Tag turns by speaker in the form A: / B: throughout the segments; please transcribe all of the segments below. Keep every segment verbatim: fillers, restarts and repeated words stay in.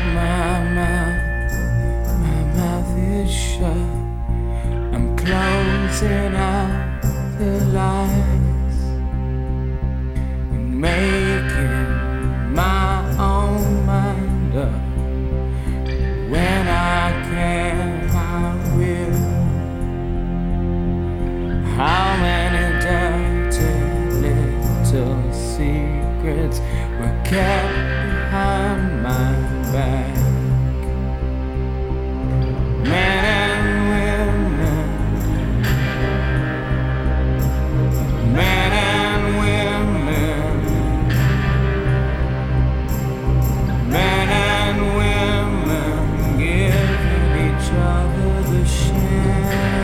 A: my mouth, my mouth is shut. I'm closing out the lights and making my own mind up. When I can, I will. How many dirty little secrets were kept behind my back? Men and women, men and women, men and women giving each other the shame.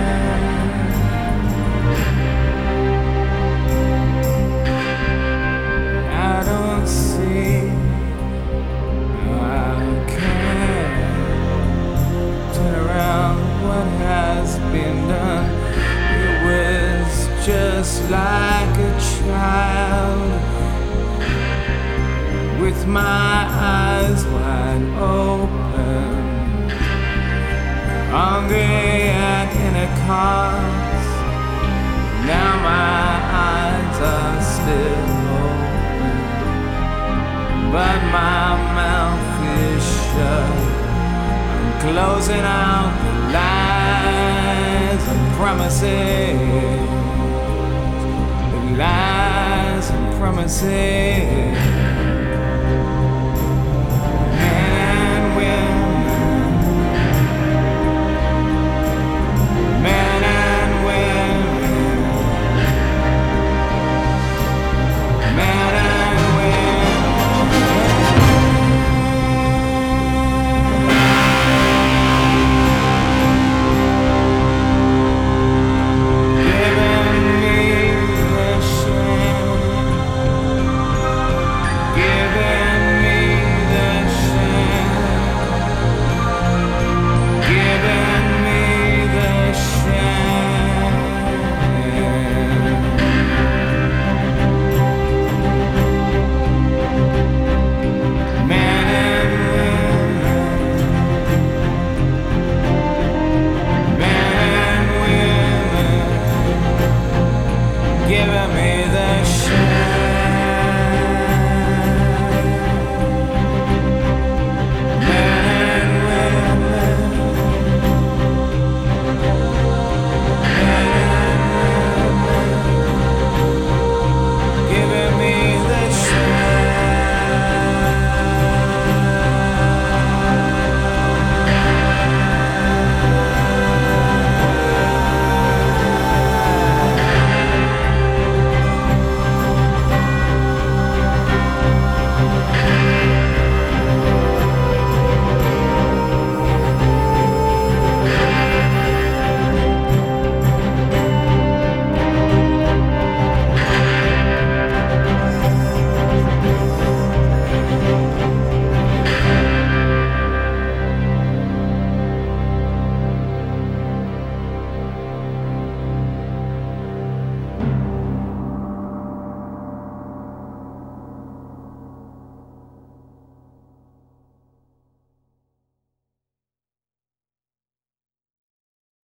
A: I don't see how I can turn around what has been done. It was just like a child with my eyes wide open, hungry at any cost. Now my eyes are still open, but my mouth is shut. I'm closing out the lies and promises, the lies and promises.